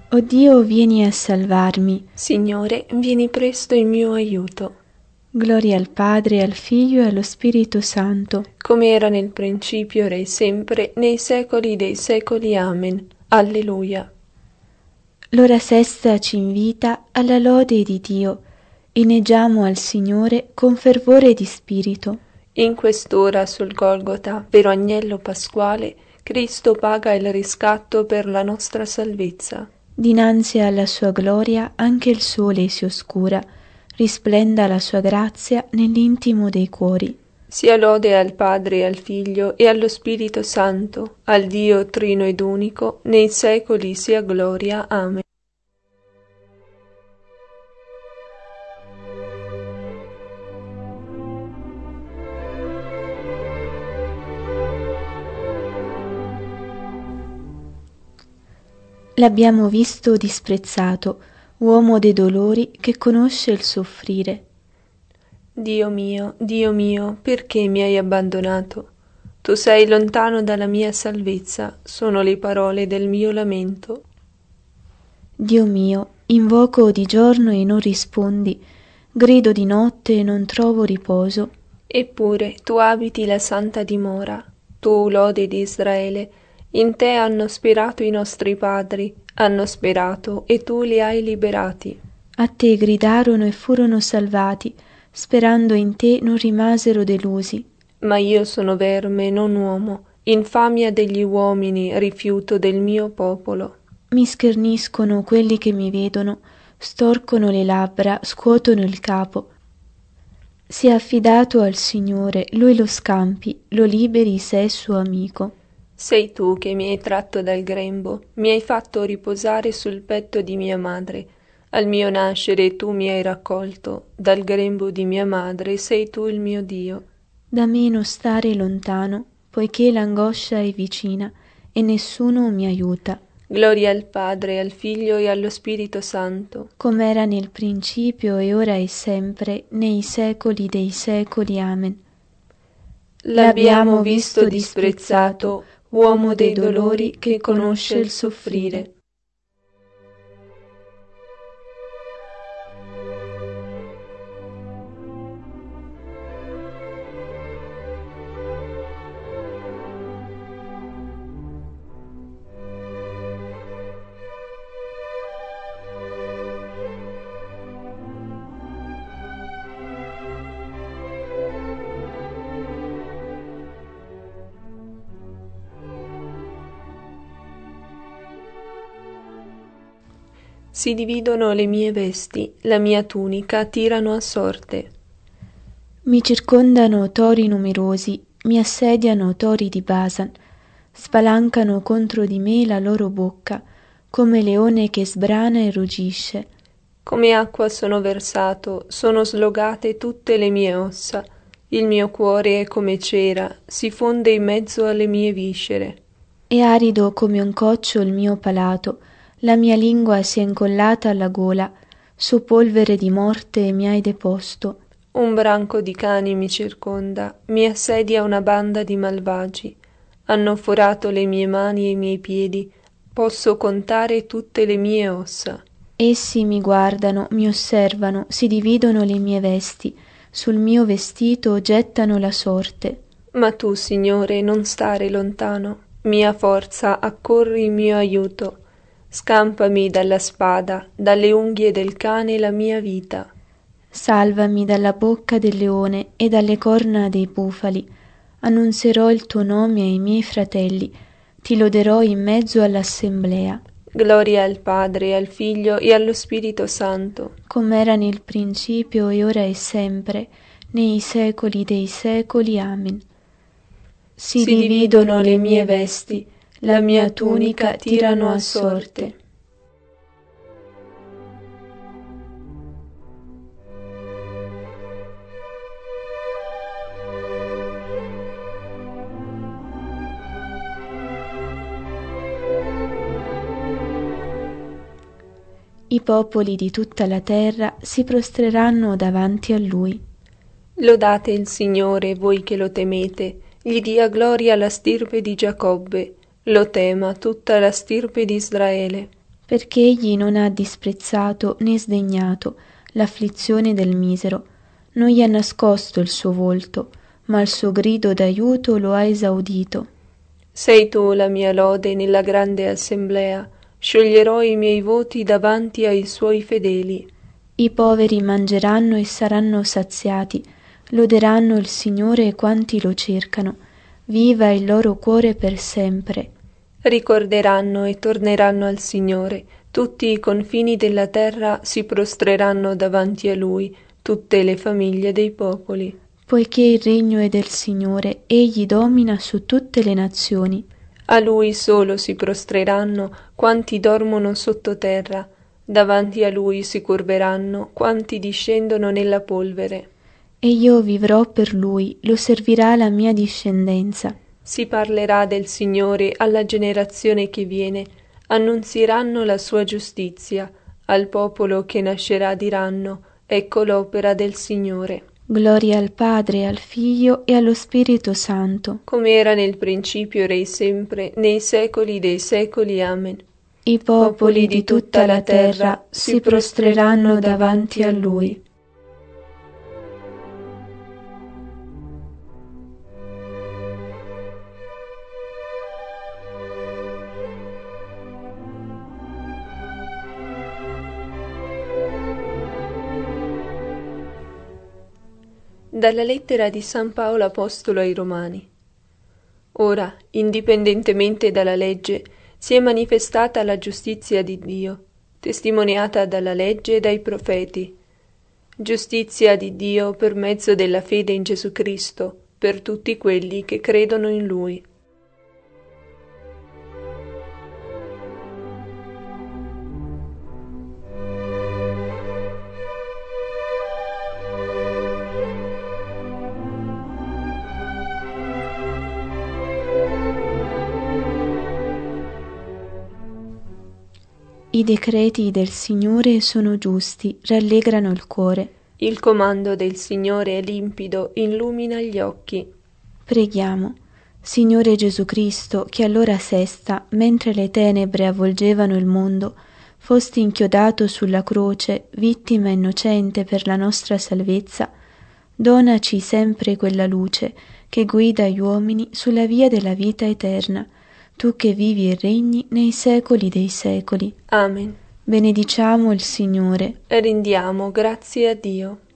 O Dio, vieni a salvarmi. Signore, vieni presto in mio aiuto. Gloria al Padre, al Figlio e allo Spirito Santo, come era nel principio, ora e sempre, nei secoli dei secoli. Amen. Alleluia. L'ora sesta ci invita alla lode di Dio. Inneggiamo al Signore con fervore di spirito. In quest'ora sul Golgota, vero agnello pasquale, Cristo paga il riscatto per la nostra salvezza. Dinanzi alla sua gloria anche il sole si oscura, risplenda la sua grazia nell'intimo dei cuori. Sia lode al Padre, al Figlio e allo Spirito Santo, al Dio trino ed unico, nei secoli sia gloria. Amen. L'abbiamo visto disprezzato, uomo dei dolori che conosce il soffrire. Dio mio, perché mi hai abbandonato? Tu sei lontano dalla mia salvezza, sono le parole del mio lamento. Dio mio, invoco di giorno e non rispondi, grido di notte e non trovo riposo. Eppure tu abiti la santa dimora, tu lode di Israele, in te hanno sperato i nostri padri, hanno sperato e tu li hai liberati. A te gridarono e furono salvati, sperando in te non rimasero delusi. Ma io sono verme, non uomo, infamia degli uomini, rifiuto del mio popolo. Mi scherniscono quelli che mi vedono, storcono le labbra, scuotono il capo. Sia affidato al Signore, Lui lo scampi, lo liberi se è suo amico. Sei tu che mi hai tratto dal grembo, mi hai fatto riposare sul petto di mia madre. Al mio nascere tu mi hai raccolto, dal grembo di mia madre sei tu il mio Dio. Da me non stare lontano, poiché l'angoscia è vicina e nessuno mi aiuta. Gloria al Padre, al Figlio e allo Spirito Santo, come era nel principio e ora e sempre, nei secoli dei secoli. Amen. L'abbiamo visto disprezzato, uomo dei dolori che conosce il soffrire. Si dividono le mie vesti, la mia tunica tirano a sorte. Mi circondano tori numerosi, mi assediano tori di Basan, spalancano contro di me la loro bocca, come leone che sbrana e ruggisce. Come acqua sono versato, sono slogate tutte le mie ossa, il mio cuore è come cera, si fonde in mezzo alle mie viscere. È arido come un coccio il mio palato, la mia lingua si è incollata alla gola, su polvere di morte mi hai deposto. Un branco di cani mi circonda, mi assedia una banda di malvagi. Hanno forato le mie mani e i miei piedi, posso contare tutte le mie ossa. Essi mi guardano, mi osservano, si dividono le mie vesti, sul mio vestito gettano la sorte. Ma tu, Signore, non stare lontano, mia forza, accorri in mio aiuto. Scampami dalla spada, dalle unghie del cane la mia vita. Salvami dalla bocca del leone e dalle corna dei bufali. Annunzierò il tuo nome ai miei fratelli, ti loderò in mezzo all'assemblea. Gloria al Padre, al Figlio e allo Spirito Santo, come era nel principio e ora e sempre, nei secoli dei secoli. Amen. Si dividono le mie vesti, la mia tunica tirano a sorte. I popoli di tutta la terra si prostreranno davanti a Lui. Lodate il Signore, voi che lo temete, gli dia gloria la stirpe di Giacobbe, lo tema tutta la stirpe di Israele. perché egli non ha disprezzato né sdegnato l'afflizione del misero, non gli ha nascosto il suo volto, ma il suo grido d'aiuto lo ha esaudito. Sei tu la mia lode nella grande assemblea, scioglierò i miei voti davanti ai suoi fedeli. I poveri mangeranno e saranno saziati, loderanno il Signore quanti lo cercano, viva il loro cuore per sempre. Ricorderanno e torneranno al Signore, tutti i confini della terra si prostreranno davanti a Lui, tutte le famiglie dei popoli. Poiché il regno è del Signore, egli domina su tutte le nazioni. A Lui solo si prostreranno quanti dormono sottoterra, davanti a Lui si curveranno quanti discendono nella polvere. E io vivrò per Lui, lo servirà la mia discendenza. Si parlerà del Signore alla generazione che viene, annunzieranno la sua giustizia, al popolo che nascerà diranno, ecco l'opera del Signore. Gloria al Padre, al Figlio e allo Spirito Santo, come era nel principio, ora e sempre, nei secoli dei secoli. Amen. I popoli di tutta la terra si prostreranno davanti a Lui. Dalla lettera di San Paolo Apostolo ai Romani. Ora, indipendentemente dalla legge, si è manifestata la giustizia di Dio, testimoniata dalla legge e dai profeti. Giustizia di Dio per mezzo della fede in Gesù Cristo, per tutti quelli che credono in Lui. I decreti del Signore sono giusti, rallegrano il cuore. Il comando del Signore è limpido, illumina gli occhi. Preghiamo. Signore Gesù Cristo, che all'ora sesta, mentre le tenebre avvolgevano il mondo, fosti inchiodato sulla croce, vittima innocente per la nostra salvezza, donaci sempre quella luce che guida gli uomini sulla via della vita eterna, tu che vivi e regni nei secoli dei secoli. Amen. Benediciamo il Signore. Rendiamo grazie a Dio.